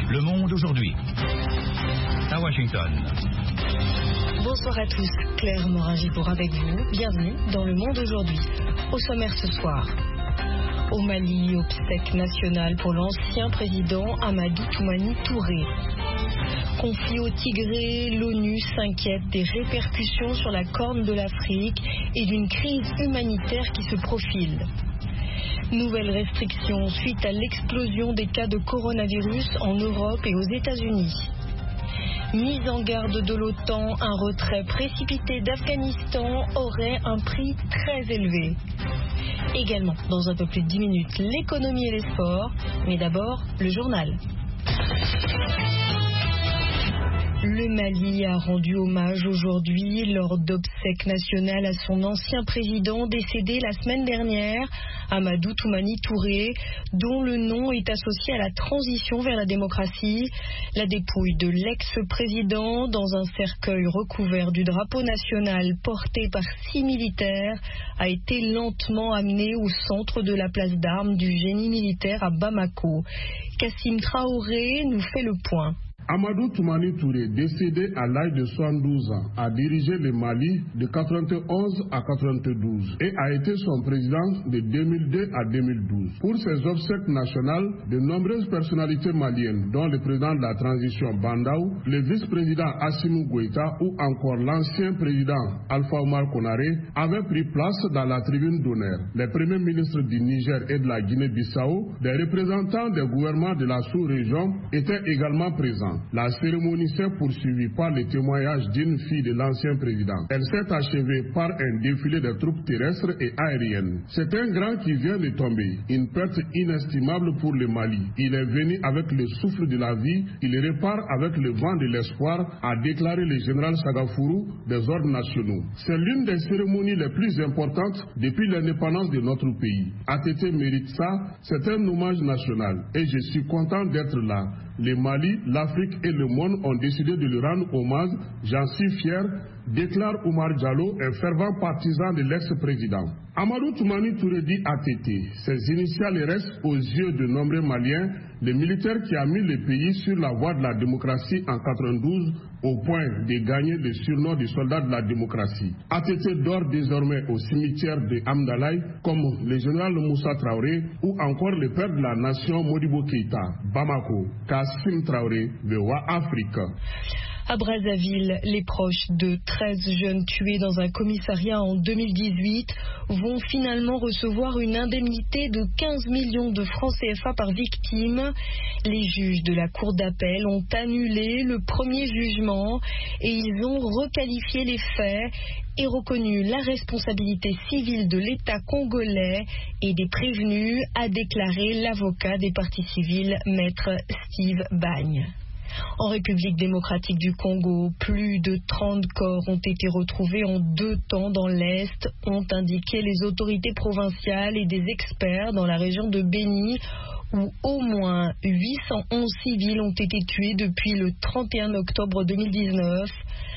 Le Monde aujourd'hui. À Washington. Bonsoir à tous, Claire Morin-Gibour avec vous. Bienvenue dans Le Monde aujourd'hui. Au sommaire ce soir. Au Mali, obsèques nationales pour l'ancien président Amadou Toumani Touré. Conflit au Tigré, l'ONU s'inquiète des répercussions sur la Corne de l'Afrique et d'une crise humanitaire qui se profile. Nouvelles restrictions suite à l'explosion des cas de coronavirus en Europe et aux États-Unis. Mise en garde de l'OTAN, un retrait précipité d'Afghanistan aurait un prix très élevé. Également, dans un peu plus de 10 minutes, l'économie et les sports, mais d'abord, le journal. Le Mali a rendu hommage aujourd'hui lors d'obsèques nationales à son ancien président décédé la semaine dernière, Amadou Toumani Touré, dont le nom est associé à la transition vers la démocratie. La dépouille de l'ex-président dans un cercueil recouvert du drapeau national porté par 6 militaires a été lentement amenée au centre de la place d'armes du génie militaire à Bamako. Kassim Traoré nous fait le point. Amadou Toumani Touré, décédé à l'âge de 72 ans, a dirigé le Mali de 91 à 92 et a été son président de 2002 à 2012. Pour ses obsèques nationales, de nombreuses personnalités maliennes, dont le président de la transition Bandaou, le vice-président Assimi Goïta ou encore l'ancien président Alpha Omar Konaré, avaient pris place dans la tribune d'honneur. Les premiers ministres du Niger et de la Guinée-Bissau, des représentants des gouvernements de la sous-région étaient également présents. La cérémonie s'est poursuivie par le témoignage d'une fille de l'ancien président. Elle s'est achevée par un défilé de troupes terrestres et aériennes. C'est un grand qui vient de tomber, une perte inestimable pour le Mali. Il est venu avec le souffle de la vie, il repart avec le vent de l'espoir, a déclaré le général Sagafourou des ordres nationaux. C'est l'une des cérémonies les plus importantes depuis l'indépendance de notre pays. ATT mérite ça, c'est un hommage national et je suis content d'être là. Le Mali, l'Afrique et le monde ont décidé de lui rendre hommage. J'en suis fier, déclare Oumar Diallo, un fervent partisan de l'ex-président. Amadou Toumani Touré dit ATT. Ses initiales restent aux yeux de nombreux Maliens, le militaire qui a mis le pays sur la voie de la démocratie en 92 au point de gagner le surnom de soldat de la démocratie. ATT dort désormais au cimetière de Amdalaï comme le général Moussa Traoré ou encore le père de la nation Modibo Keïta. Bamako, Kassim Traoré, VOA Afrique. À Brazzaville, les proches de 13 jeunes tués dans un commissariat en 2018 vont finalement recevoir une indemnité de 15 millions de francs CFA par victime. Les juges de la Cour d'appel ont annulé le premier jugement et ils ont requalifié les faits et reconnu la responsabilité civile de l'État congolais et des prévenus, a déclaré l'avocat des parties civiles, maître Steve Bagne. En République démocratique du Congo, plus de 30 corps ont été retrouvés en 2 temps dans l'Est, ont indiqué les autorités provinciales et des experts dans la région de Béni, où au moins 811 civils ont été tués depuis le 31 octobre 2019.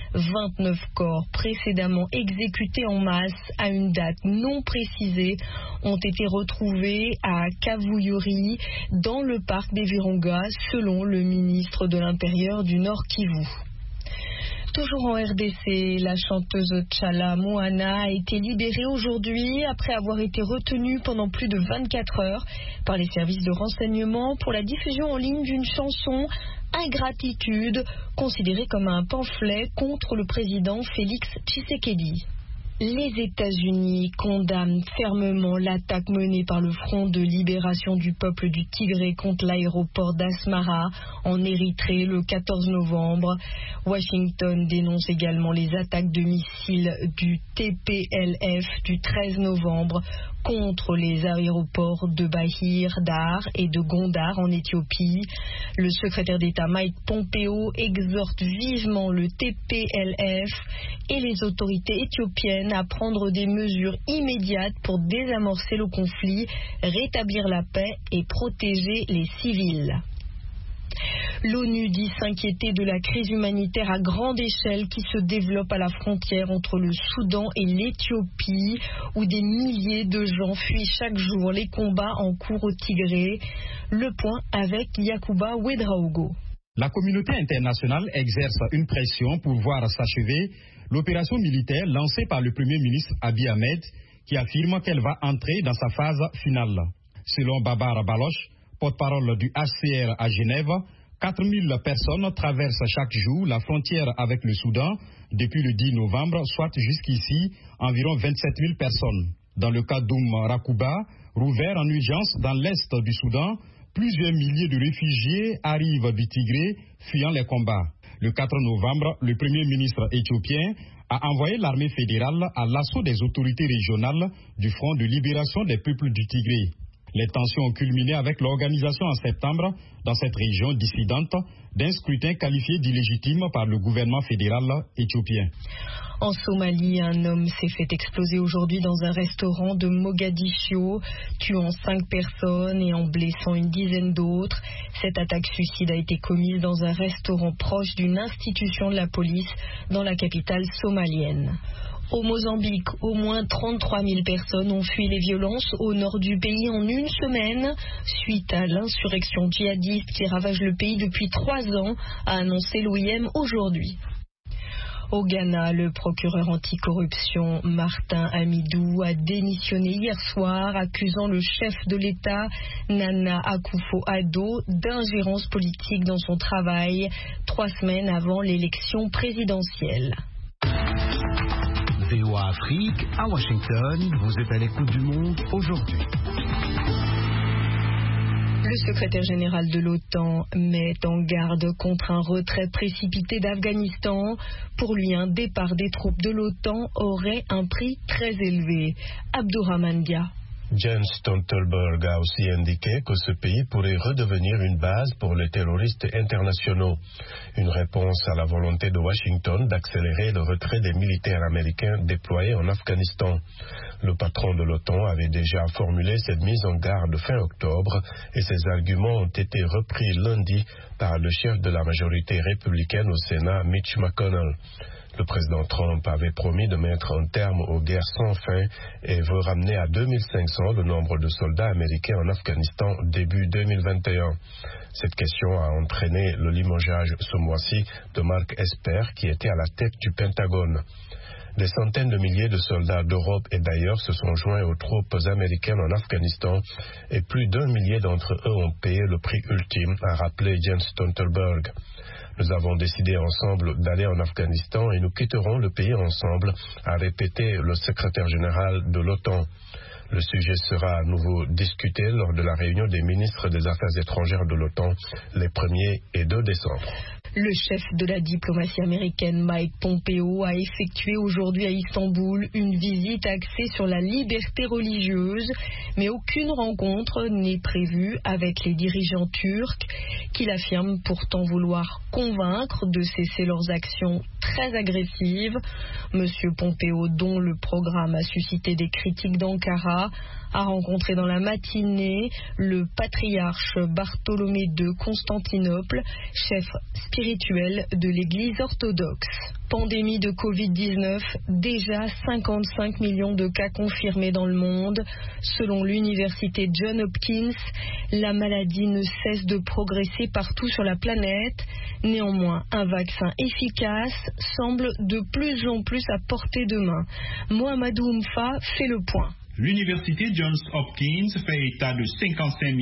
29 corps précédemment exécutés en masse à une date non précisée ont été retrouvés à Kavuyuri dans le parc des Virunga, selon le ministre de l'Intérieur du Nord Kivu. Toujours en RDC, la chanteuse Tchala Moana a été libérée aujourd'hui après avoir été retenue pendant plus de 24 heures par les services de renseignement pour la diffusion en ligne d'une chanson Ingratitude, considérée comme un pamphlet contre le président Félix Tshisekedi. Les États-Unis condamnent fermement l'attaque menée par le Front de libération du peuple du Tigré contre l'aéroport d'Asmara en Érythrée le 14 novembre. Washington dénonce également les attaques de missiles du TPLF du 13 novembre contre les aéroports de Bahir Dar et de Gondar en Éthiopie. Le secrétaire d'État Mike Pompeo exhorte vivement le TPLF et les autorités éthiopiennes à prendre des mesures immédiates pour désamorcer le conflit, rétablir la paix et protéger les civils. L'ONU dit s'inquiéter de la crise humanitaire à grande échelle qui se développe à la frontière entre le Soudan et l'Éthiopie, où des milliers de gens fuient chaque jour les combats en cours au Tigré. Le point avec Yacouba Ouedraogo. La communauté internationale exerce une pression pour voir s'achever l'opération militaire lancée par le Premier ministre Abiy Ahmed, qui affirme qu'elle va entrer dans sa phase finale. Selon Babar Baloch, porte-parole du HCR à Genève, 4000 personnes traversent chaque jour la frontière avec le Soudan depuis le 10 novembre, soit jusqu'ici environ 27 000 personnes. Dans le cas Rakouba, rouvert en urgence dans l'est du Soudan, plusieurs milliers de réfugiés arrivent du Tigré, fuyant les combats. Le 4 novembre, le Premier ministre éthiopien a envoyé l'armée fédérale à l'assaut des autorités régionales du Front de libération des peuples du Tigré. Les tensions ont culminé avec l'organisation en septembre, dans cette région dissidente, d'un scrutin qualifié d'illégitime par le gouvernement fédéral éthiopien. En Somalie, un homme s'est fait exploser aujourd'hui dans un restaurant de Mogadiscio, tuant 5 personnes et en blessant une dizaine d'autres. Cette attaque suicide a été commise dans un restaurant proche d'une institution de la police dans la capitale somalienne. Au Mozambique, au moins 33 000 personnes ont fui les violences au nord du pays en une semaine, suite à l'insurrection djihadiste qui ravage le pays depuis 3 ans, a annoncé l'OIM aujourd'hui. Au Ghana, le procureur anticorruption Martin Amidou a démissionné hier soir, accusant le chef de l'État, Nana Akufo-Addo, d'ingérence politique dans son travail, 3 semaines avant l'élection présidentielle. VOA Afrique, à Washington, vous êtes à l'écoute du monde aujourd'hui. Le secrétaire général de l'OTAN met en garde contre un retrait précipité d'Afghanistan. Pour lui, un départ des troupes de l'OTAN aurait un prix très élevé. Abdourahmane Dia. Jens Stoltenberg a aussi indiqué que ce pays pourrait redevenir une base pour les terroristes internationaux. Une réponse à la volonté de Washington d'accélérer le retrait des militaires américains déployés en Afghanistan. Le patron de l'OTAN avait déjà formulé cette mise en garde fin octobre et ces arguments ont été repris lundi par le chef de la majorité républicaine au Sénat, Mitch McConnell. Le président Trump avait promis de mettre un terme aux guerres sans fin et veut ramener à 2500 le nombre de soldats américains en Afghanistan début 2021. Cette question a entraîné le limogeage ce mois-ci de Mark Esper qui était à la tête du Pentagone. Des centaines de milliers de soldats d'Europe et d'ailleurs se sont joints aux troupes américaines en Afghanistan et plus d'1 millier d'entre eux ont payé le prix ultime, a rappelé Jens Stoltenberg. Nous avons décidé ensemble d'aller en Afghanistan et nous quitterons le pays ensemble, a répété le secrétaire général de l'OTAN. Le sujet sera à nouveau discuté lors de la réunion des ministres des Affaires étrangères de l'OTAN les 1er et 2 décembre. Le chef de la diplomatie américaine Mike Pompeo a effectué aujourd'hui à Istanbul une visite axée sur la liberté religieuse, mais aucune rencontre n'est prévue avec les dirigeants turcs qu'il affirme pourtant vouloir convaincre de cesser leurs actions très agressives. Monsieur Pompeo, dont le programme a suscité des critiques d'Ankara, a rencontré dans la matinée le patriarche Bartholomé de Constantinople, chef spirituel de l'Église orthodoxe. Pandémie de Covid-19, déjà 55 millions de cas confirmés dans le monde. Selon l'université Johns Hopkins, la maladie ne cesse de progresser partout sur la planète. Néanmoins, un vaccin efficace semble de plus en plus à portée de main. Mohamedou Oumfa fait le point. L'université Johns Hopkins fait état de 55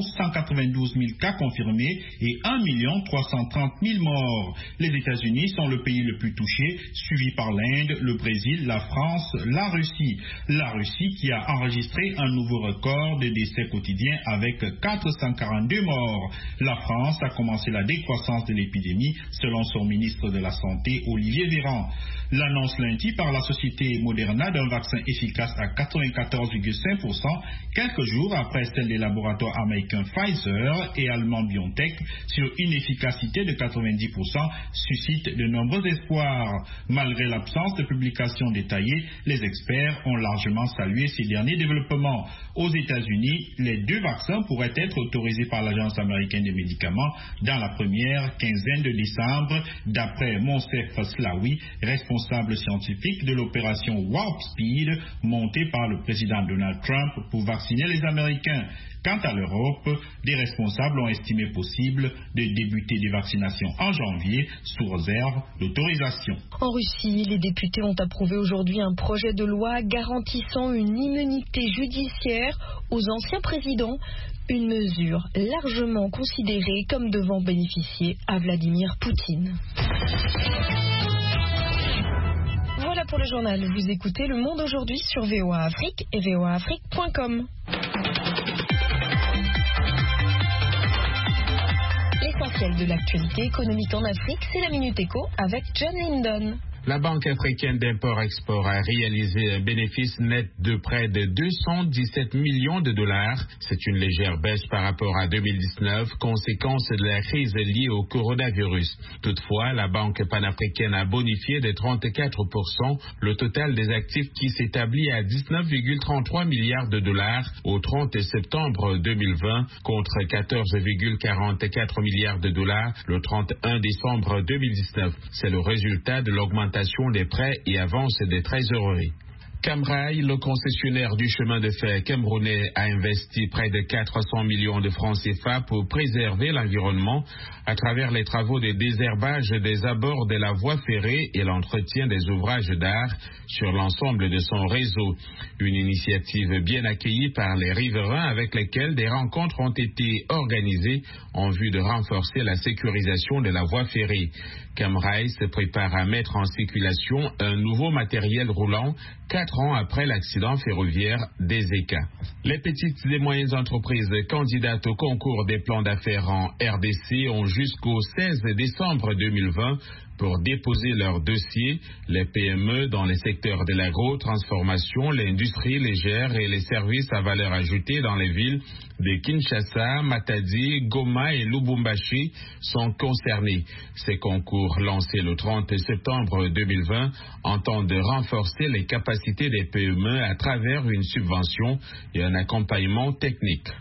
192 000 cas confirmés et 1 330 000 morts. Les États-Unis sont le pays le plus touché, suivi par l'Inde, le Brésil, la France, la Russie. La Russie qui a enregistré un nouveau record de décès quotidiens avec 442 morts. La France a commencé la décroissance de l'épidémie, selon son ministre de la Santé, Olivier Véran. L'annonce lundi par la société Moderna d'un vaccin efficace à 84% 14,5%, quelques jours après celle des laboratoires américains Pfizer et allemands BioNTech sur une efficacité de 90%, suscite de nombreux espoirs. Malgré l'absence de publications détaillées, les experts ont largement salué ces derniers développements. Aux États-Unis, les 2 vaccins pourraient être autorisés par l'Agence américaine des médicaments dans la première quinzaine de décembre, d'après Monsef Slaoui, responsable scientifique de l'opération Warp Speed montée par le président Donald Trump pour vacciner les Américains. Quant à l'Europe, des responsables ont estimé possible de débuter des vaccinations en janvier sous réserve d'autorisation. En Russie, les députés ont approuvé aujourd'hui un projet de loi garantissant une immunité judiciaire aux anciens présidents, une mesure largement considérée comme devant bénéficier à Vladimir Poutine. Voilà pour le journal. Vous écoutez Le Monde aujourd'hui sur VOA Afrique et voaafrique.com. L'essentiel de l'actualité économique en Afrique, c'est la Minute Éco avec John Lindon. La Banque africaine d'import-export a réalisé un bénéfice net de près de 217 millions de dollars. C'est une légère baisse par rapport à 2019, conséquence de la crise liée au coronavirus. Toutefois, la Banque panafricaine a bonifié de 34% le total des actifs qui s'établit à 19,33 milliards de dollars au 30 septembre 2020 contre 14,44 milliards de dollars le 31 décembre 2019. C'est le résultat de l'augmentation des prêts et avances des trésoreries. Camrail, le concessionnaire du chemin de fer camerounais, a investi près de 400 millions de francs CFA pour préserver l'environnement à travers les travaux de désherbage des abords de la voie ferrée et l'entretien des ouvrages d'art sur l'ensemble de son réseau. Une initiative bien accueillie par les riverains avec lesquels des rencontres ont été organisées en vue de renforcer la sécurisation de la voie ferrée. Camrail se prépare à mettre en circulation un nouveau matériel roulant 4 ans après l'accident ferroviaire d'Ezeka. Les petites et moyennes entreprises candidates au concours des plans d'affaires en RDC ont jusqu'au 16 décembre 2020 pour déposer leur dossier. Les PME dans les secteurs de l'agro-transformation, l'industrie légère et les services à valeur ajoutée dans les villes de Kinshasa, Matadi, Goma et Lubumbashi sont concernés. Ces concours lancés le 30 septembre 2020 entendent renforcer les capacités des PME à travers une subvention et un accompagnement technique.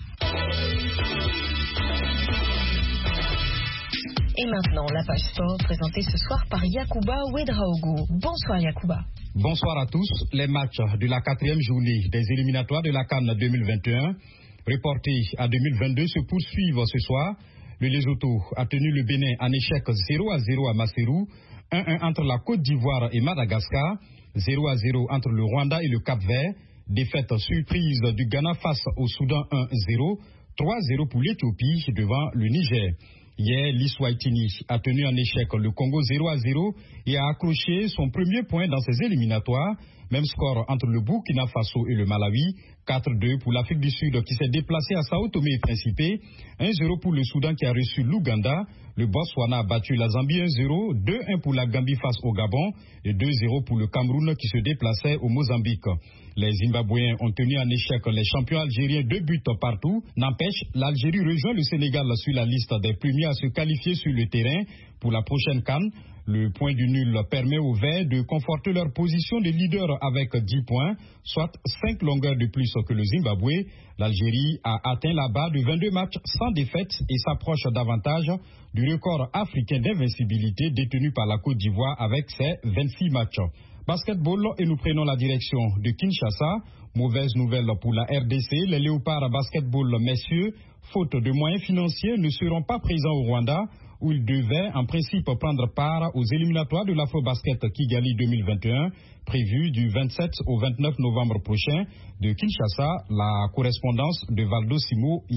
Et maintenant, la page sport présentée ce soir par Yacouba Ouedraogo. Bonsoir Yacouba. Bonsoir à tous. Les matchs de la 4e journée des éliminatoires de la CAN 2021, reportés à 2022, se poursuivent ce soir. Le Lesotho a tenu le Bénin en échec 0-0 à Maseru, 1-1 entre la Côte d'Ivoire et Madagascar, 0-0 entre le Rwanda et le Cap-Vert, défaite surprise du Ghana face au Soudan 1-0, 3-0 pour l'Éthiopie devant le Niger. Hier, l'Iswaitini a tenu en échec le Congo 0-0 et a accroché son premier point dans ses éliminatoires. Même score entre le Burkina Faso et le Malawi, 4-2 pour l'Afrique du Sud qui s'est déplacée à Sao Tomé et Principe, 1-0 pour le Soudan qui a reçu l'Ouganda, le Botswana a battu la Zambie 1-0, 2-1 pour la Gambie face au Gabon et 2-0 pour le Cameroun qui se déplaçait au Mozambique. Les Zimbabwéens ont tenu en échec les champions algériens 2 buts partout. N'empêche, l'Algérie rejoint le Sénégal sur la liste des premiers à se qualifier sur le terrain pour la prochaine CAN. Le point du nul permet aux Verts de conforter leur position de leader avec 10 points, soit 5 longueurs de plus que le Zimbabwe. L'Algérie a atteint la barre de 22 matchs sans défaite et s'approche davantage du record africain d'invincibilité détenu par la Côte d'Ivoire avec ses 26 matchs. Basketball, et nous prenons la direction de Kinshasa. Mauvaise nouvelle pour la RDC, les Léopards basketball messieurs, faute de moyens financiers, ne seront pas présents au Rwanda, où ils devaient en principe prendre part aux éliminatoires de l'Afro-Basket Kigali 2021, prévu du 27 au 29 novembre prochain. De Kinshasa, la correspondance de Valdo Simo Yamba.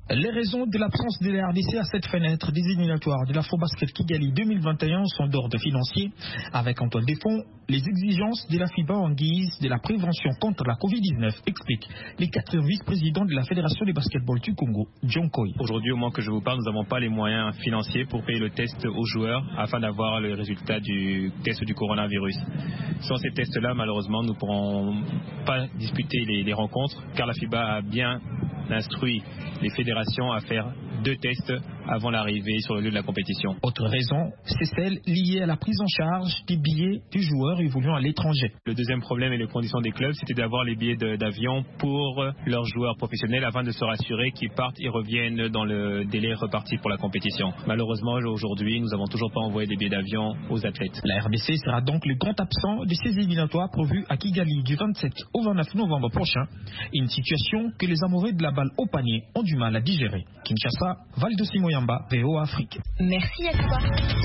Les raisons de l'absence de la RDC à cette fenêtre des éliminatoires de l'Afrobasket Kigali 2021 sont d'ordre financier. Avec en toile de fond, les exigences de la FIBA en guise de la prévention contre la Covid-19, expliquent les 4 vice-présidents de la Fédération de basketball du Congo, John Koy. Aujourd'hui, au moment que je vous parle, nous n'avons pas les moyens financiers pour payer le test aux joueurs afin d'avoir le résultat du test du coronavirus. Sans ces tests-là, malheureusement, nous ne pourrons pas disputer les rencontres car la FIBA a bien instruit les fédérations à faire 2 tests avant l'arrivée sur le lieu de la compétition. Autre raison, c'est celle liée à la prise en charge des billets du joueur évoluant à l'étranger. Le deuxième problème et les conditions des clubs, c'était d'avoir les billets d'avion pour leurs joueurs professionnels afin de se rassurer qu'ils partent et reviennent dans le délai reparti pour la compétition. Malheureusement, aujourd'hui, nous n'avons toujours pas envoyé des billets d'avion aux athlètes. La RDC sera donc le grand absent de ces éliminatoires prévus à Kigali du 27 au 29 novembre prochain. Une situation que les amoureux de la balle au panier ont du mal à digérer. Kinshasa, Valdosi Moyamba, VOA Afrique. Merci à toi.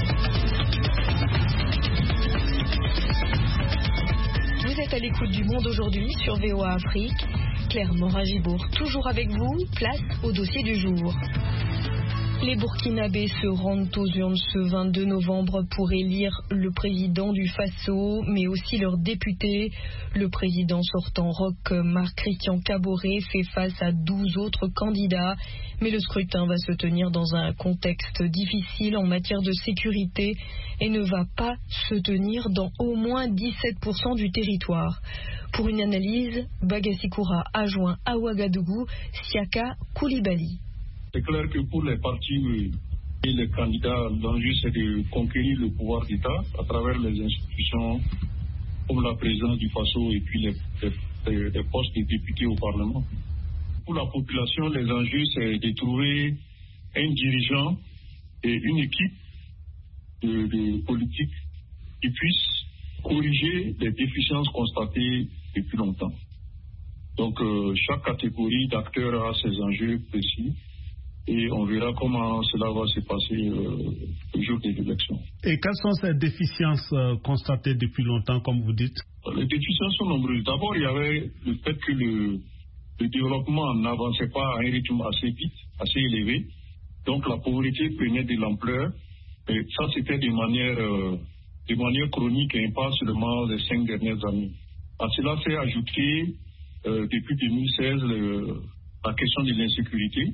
Vous êtes à l'écoute du Monde aujourd'hui sur VOA Afrique. Claire Morin-Gibourg, toujours avec vous, place au dossier du jour. Les Burkinabés se rendent aux urnes ce 22 novembre pour élire le président du Faso, mais aussi leurs députés. Le président sortant Roch Marc Christian Kaboré fait face à 12 autres candidats, mais le scrutin va se tenir dans un contexte difficile en matière de sécurité et ne va pas se tenir dans au moins 17% du territoire. Pour une analyse, Bagassi-Koura a joint à Ouagadougou Siaka Koulibaly. C'est clair que pour les partis et les candidats, l'enjeu c'est de conquérir le pouvoir d'État à travers les institutions comme la présidence du Faso et puis les postes de députés au Parlement. Pour la population, les enjeux c'est de trouver un dirigeant et une équipe de politique qui puissent corriger les déficiences constatées depuis longtemps. Donc chaque catégorie d'acteurs a ses enjeux précis. Et on verra comment cela va se passer le jour des élections. Et quelles sont ces déficiences constatées depuis longtemps, comme vous dites? Les déficiences sont nombreuses. D'abord, il y avait le fait que le développement n'avançait pas à un rythme assez vite, assez élevé. Donc la pauvreté prenait de l'ampleur. Et ça, c'était de manière chronique et pas seulement les 5 dernières années. À cela s'est ajouté, depuis 2016, la question de l'insécurité.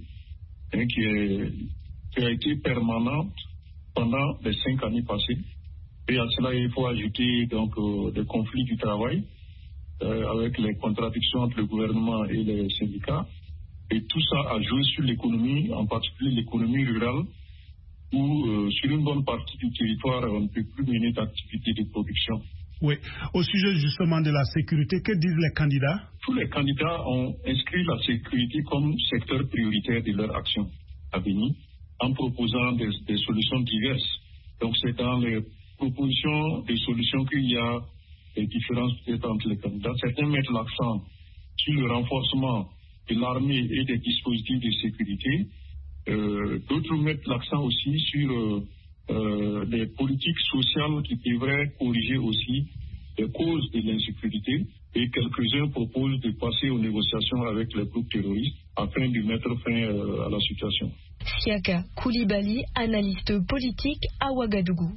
Qui a été permanente pendant les 5 années passées. Et à cela, il faut ajouter donc des conflits du travail avec les contradictions entre le gouvernement et les syndicats. Et tout ça a joué sur l'économie, en particulier l'économie rurale, où sur une bonne partie du territoire, on ne peut plus mener d'activité de production. Oui. Au sujet justement de la sécurité, que disent les candidats? Tous les candidats ont inscrit la sécurité comme secteur prioritaire de leur action à venir, en proposant des solutions diverses. Donc c'est dans les propositions des solutions qu'il y a des différences peut-être entre les candidats. Certains mettent l'accent sur le renforcement de l'armée et des dispositifs de sécurité. D'autres mettent l'accent aussi sur des politiques sociales qui devraient corriger aussi les causes de l'insécurité, et quelques-uns proposent de passer aux négociations avec les groupes terroristes afin de mettre fin à la situation. Siaka Koulibaly, analyste politique à Ouagadougou.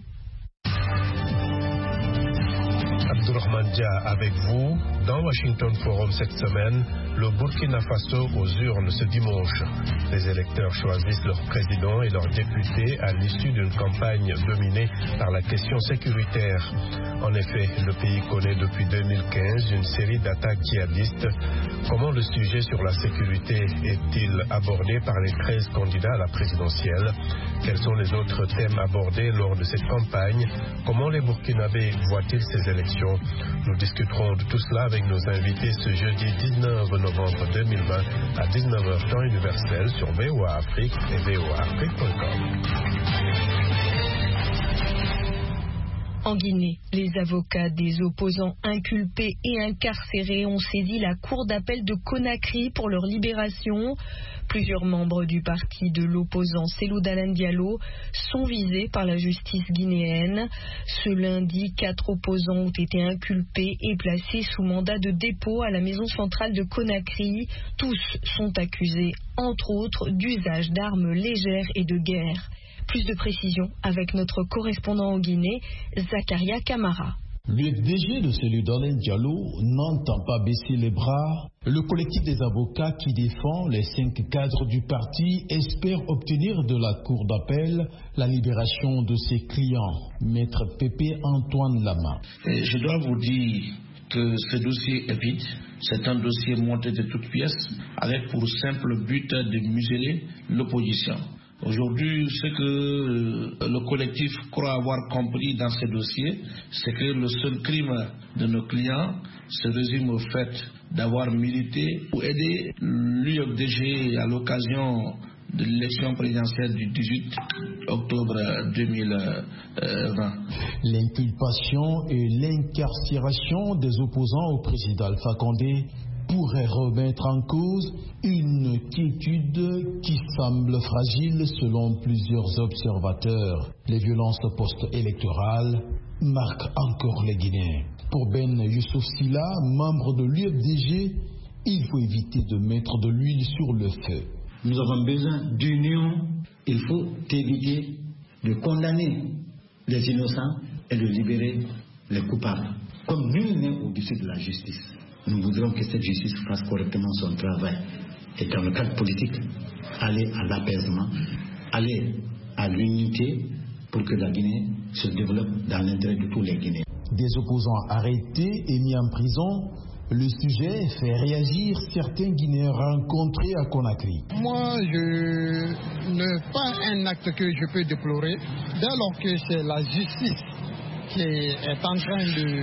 Abdourahmane Dia avec vous. Dans Washington Forum cette semaine, le Burkina Faso aux urnes ce dimanche. Les électeurs choisissent leur président et leurs députés à l'issue d'une campagne dominée par la question sécuritaire. En effet, le pays connaît depuis 2015 une série d'attaques djihadistes. Comment le sujet sur la sécurité est-il abordé par les 13 candidats à la présidentielle? Quels sont les autres thèmes abordés lors de cette campagne? Comment les Burkinabés voient-ils ces élections? Nous discuterons de tout cela avec nos invités ce jeudi 19 novembre 2020 à 19h temps universel sur VOA Afrique et voaafrique.com. En Guinée, les avocats des opposants inculpés et incarcérés ont saisi la cour d'appel de Conakry pour leur libération. Plusieurs membres du parti de l'opposant Cellou Dalein Diallo sont visés par la justice guinéenne. Ce lundi, 4 opposants ont été inculpés et placés sous mandat de dépôt à la maison centrale de Conakry. Tous sont accusés, entre autres, d'usage d'armes légères et de guerre. Plus de précisions avec notre correspondant en Guinée, Zakaria Kamara. Le DG de Cellou Dalein Diallo n'entend pas baisser les bras. Le collectif des avocats qui défend les 5 cadres du parti espère obtenir de la cour d'appel la libération de ses clients. Maître Pépé Antoine Lama. Je dois vous dire que ce dossier est vide. C'est un dossier monté de toutes pièces avec pour simple but de museler l'opposition. Aujourd'hui, ce que le collectif croit avoir compris dans ce dossier, c'est que le seul crime de nos clients se résume au fait d'avoir milité pour aider l'UFDG à l'occasion de l'élection présidentielle du 18 octobre 2020. L'inculpation et l'incarcération des opposants au président Alpha Condé pourrait remettre en cause une quiétude qui semble fragile selon plusieurs observateurs. Les violences post-électorales marquent encore les Guinéens. Pour Ben Youssouf Silla, membre de l'UFDG, il faut éviter de mettre de l'huile sur le feu. Nous avons besoin d'union. Il faut éviter de condamner les innocents et de libérer les coupables. Comme nul n'est au-dessus de la justice, nous voudrons que cette justice fasse correctement son travail. Et dans le cadre politique, aller à l'apaisement, aller à l'unité pour que la Guinée se développe dans l'intérêt de tous les Guinéens. Des opposants arrêtés et mis en prison, le sujet fait réagir certains Guinéens rencontrés à Conakry. Moi, je n'ai pas un acte que je peux déplorer, dès lors que c'est la justice qui est en train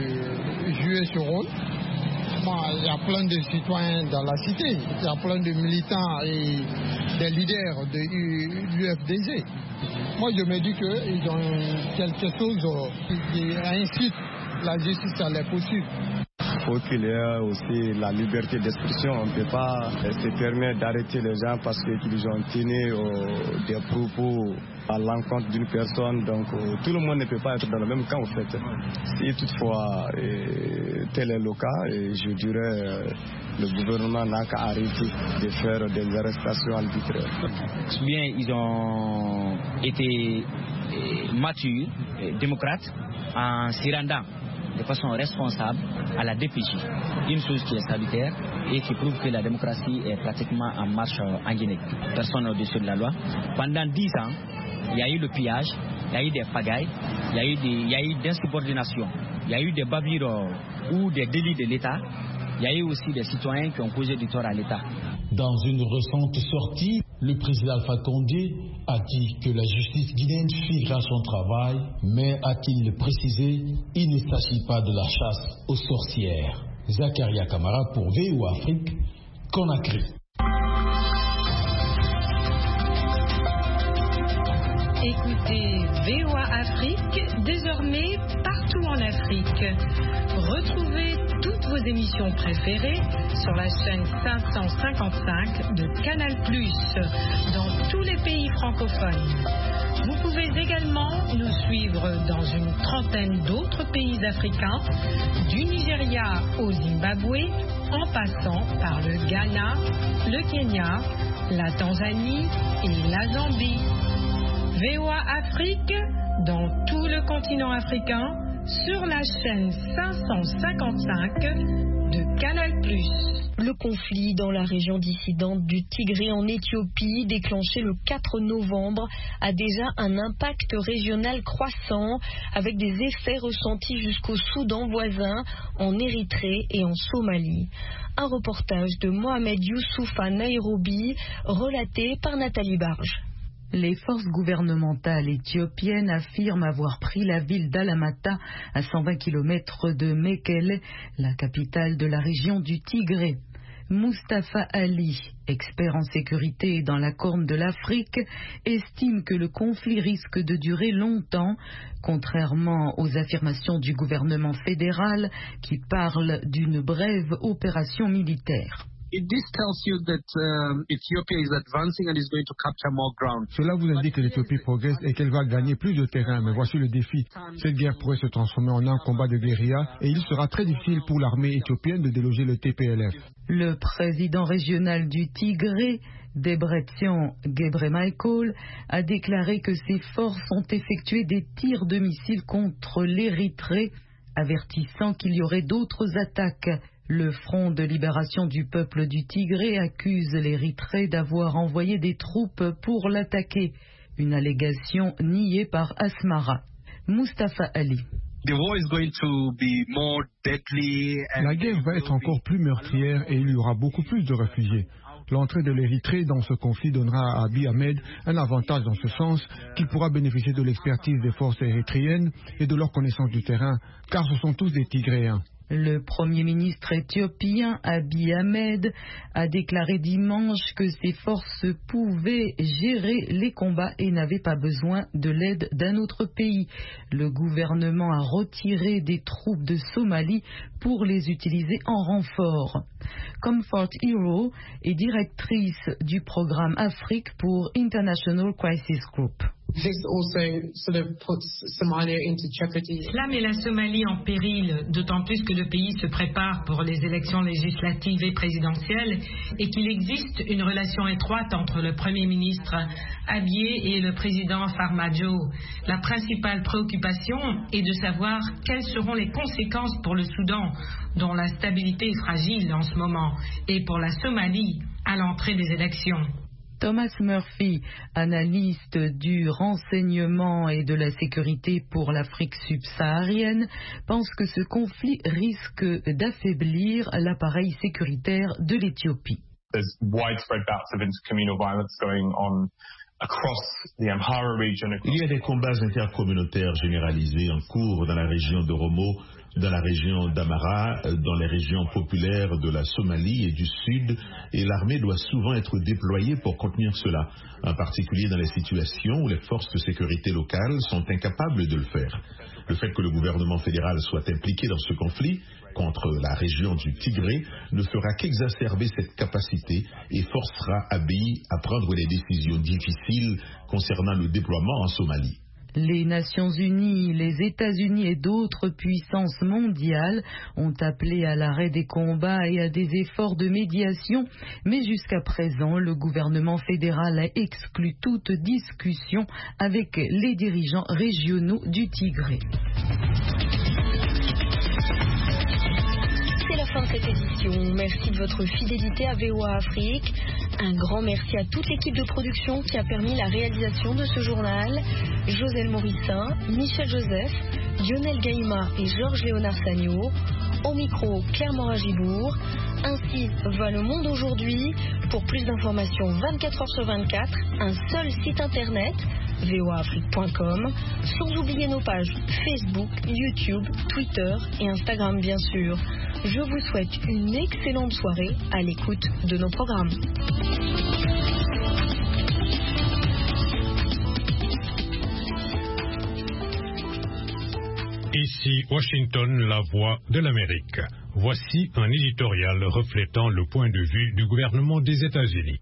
de jouer ce rôle. Il y a plein de citoyens dans la cité, il y a plein de militants et des leaders de l'UFDG. Moi, je me dis qu'ils ont quelque chose qui incite la justice à les poursuivre. Il faut qu'il y ait aussi la liberté d'expression. On ne peut pas se permettre d'arrêter les gens parce qu'ils ont tenu des propos à l'encontre d'une personne. Donc tout le monde ne peut pas être dans le même camp en fait. Si toutefois tel est le cas, et je dirais le gouvernement n'a qu'à arrêter de faire des arrestations arbitraires. Bien, ils ont été matures, démocrates, en s'y rendant de façon responsable à la DPJ. Une chose qui est salutaire et qui prouve que la démocratie est pratiquement en marche en Guinée. Personne n'est au-dessus de la loi. Pendant 10 ans, il y a eu le pillage, il y a eu des pagailles, il y a eu des insubordinations, il y a eu des bavures ou des délits de l'État. Il y a eu aussi des citoyens qui ont causé du tort à l'État. Dans une récente sortie, le président Alpha Condé a dit que la justice guinéenne fera son travail, mais a-t-il précisé, il ne s'agit pas de la chasse aux sorcières. Zakaria Kamara pour VOA Afrique, Conakry. Écoutez VOA Afrique, désormais partout en Afrique. Retrouvez toutes vos émissions préférées sur la chaîne 555 de Canal+, dans tous les pays francophones. Vous pouvez également nous suivre dans une trentaine d'autres pays africains, du Nigeria au Zimbabwe, en passant par le Ghana, le Kenya, la Tanzanie et la Zambie. VOA Afrique, dans tout le continent africain, sur la chaîne 555 de Canal+. Le conflit dans la région dissidente du Tigré en Éthiopie, déclenché le 4 novembre, a déjà un impact régional croissant, avec des effets ressentis jusqu'au Soudan voisin, en Érythrée et en Somalie. Un reportage de Mohamed Youssouf à Nairobi, relaté par Nathalie Barge. Les forces gouvernementales éthiopiennes affirment avoir pris la ville d'Alamata, à 120 km de Mekele, la capitale de la région du Tigré. Mustafa Ali, expert en sécurité dans la Corne de l'Afrique, estime que le conflit risque de durer longtemps, contrairement aux affirmations du gouvernement fédéral qui parle d'une brève opération militaire. Cela vous indique que l'Éthiopie progresse et qu'elle va gagner plus de terrain. Mais voici le défi. Cette guerre pourrait se transformer en un combat de guérilla et il sera très difficile pour l'armée éthiopienne de déloger le TPLF. Le président régional du Tigré, Debretsion Gebremichael, a déclaré que ses forces ont effectué des tirs de missiles contre l'Érythrée, avertissant qu'il y aurait d'autres attaques. Le Front de libération du peuple du Tigré accuse l'Érythrée d'avoir envoyé des troupes pour l'attaquer, une allégation niée par Asmara. Mustafa Ali. La guerre va être encore plus meurtrière et il y aura beaucoup plus de réfugiés. L'entrée de l'Érythrée dans ce conflit donnera à Abiy Ahmed un avantage dans ce sens qu'il pourra bénéficier de l'expertise des forces érythréennes et de leur connaissance du terrain, car ce sont tous des Tigréens. Le Premier ministre éthiopien Abiy Ahmed a déclaré dimanche que ses forces pouvaient gérer les combats et n'avaient pas besoin de l'aide d'un autre pays. Le gouvernement a retiré des troupes de Somalie pour les utiliser en renfort. Comfort Hero est directrice du programme Afrique pour International Crisis Group. Cela met la Somalie en péril, d'autant plus que le pays se prépare pour les élections législatives et présidentielles et qu'il existe une relation étroite entre le Premier ministre Abiy et le président Farmajo. La principale préoccupation est de savoir quelles seront les conséquences pour le Soudan, dont la stabilité est fragile en ce moment, et pour la Somalie à l'entrée des élections. Thomas Murphy, analyste du renseignement et de la sécurité pour l'Afrique subsaharienne, pense que ce conflit risque d'affaiblir l'appareil sécuritaire de l'Éthiopie. Il y a des combats intercommunautaires généralisés en cours dans la région de Romo, dans la région d'Amara, dans les régions populaires de la Somalie et du Sud, et l'armée doit souvent être déployée pour contenir cela, en particulier dans les situations où les forces de sécurité locales sont incapables de le faire. Le fait que le gouvernement fédéral soit impliqué dans ce conflit contre la région du Tigré ne fera qu'exacerber cette capacité et forcera Abiy à prendre des décisions difficiles concernant le déploiement en Somalie. Les Nations Unies, les États-Unis et d'autres puissances mondiales ont appelé à l'arrêt des combats et à des efforts de médiation, mais jusqu'à présent, le gouvernement fédéral a exclu toute discussion avec les dirigeants régionaux du Tigré. C'est la fin de cette édition. Merci de votre fidélité à VOA Afrique. Un grand merci à toute l'équipe de production qui a permis la réalisation de ce journal. Joselle Morissin, Michel Joseph, Lionel Gaïma et Georges Léonard Sagno. Au micro, Claire Morin-Gibourg. Ainsi va le monde aujourd'hui. Pour plus d'informations 24 heures sur 24, un seul site internet, voaafrique.com, sans oublier nos pages Facebook, YouTube, Twitter et Instagram bien sûr. Je vous souhaite une excellente soirée à l'écoute de nos programmes. Ici Washington, la voix de l'Amérique. Voici un éditorial reflétant le point de vue du gouvernement des États-Unis.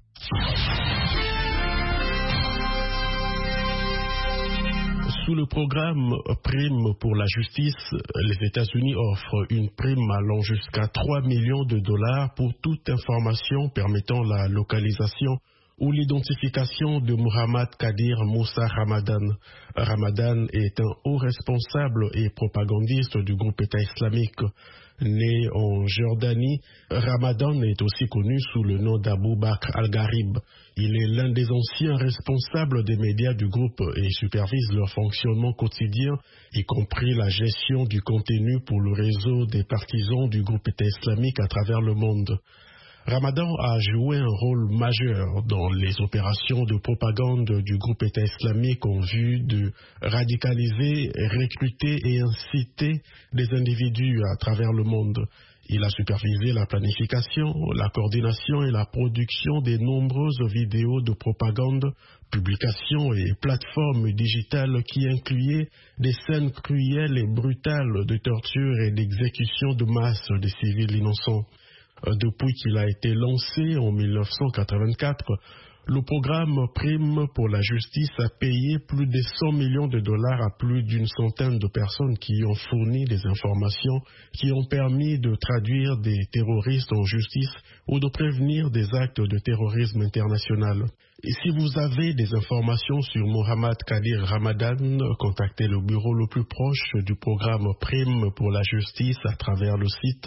Sous le programme Prime pour la justice, les États-Unis offrent une prime allant jusqu'à 3 millions de dollars pour toute information permettant la localisation ou l'identification de Muhammad Kadir Moussa Ramadan. Ramadan est un haut responsable et propagandiste du groupe État islamique. Né en Jordanie, Ramadan est aussi connu sous le nom d'Abou Bakr al-Gharib. Il est l'un des anciens responsables des médias du groupe et supervise leur fonctionnement quotidien, y compris la gestion du contenu pour le réseau des partisans du groupe État islamique à travers le monde. Ramadan a joué un rôle majeur dans les opérations de propagande du groupe État islamique en vue de radicaliser, recruter et inciter des individus à travers le monde. Il a supervisé la planification, la coordination et la production des nombreuses vidéos de propagande, publications et plateformes digitales qui incluaient des scènes cruelles et brutales de torture et d'exécution de masse des civils innocents. Depuis qu'il a été lancé en 1984, le programme Prime pour la justice a payé plus de 100 millions de dollars à plus d'une centaine de personnes qui ont fourni des informations qui ont permis de traduire des terroristes en justice ou de prévenir des actes de terrorisme international. Et si vous avez des informations sur Mohamed Kadir Ramadan, contactez le bureau le plus proche du programme Prime pour la justice à travers le site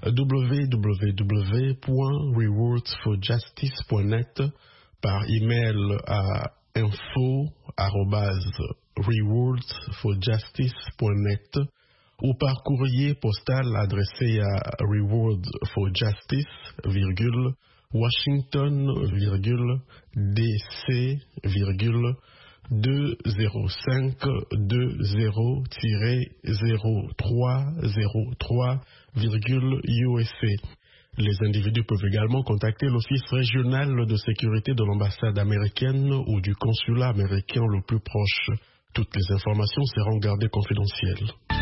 www.rewardsforjustice.net, par email à info@rewardsforjustice.net ou par courrier postal adressé à Reward for Justice, Washington, DC, 20520-0303, USA. Les individus peuvent également contacter l'Office régional de sécurité de l'ambassade américaine ou du consulat américain le plus proche. Toutes les informations seront gardées confidentielles.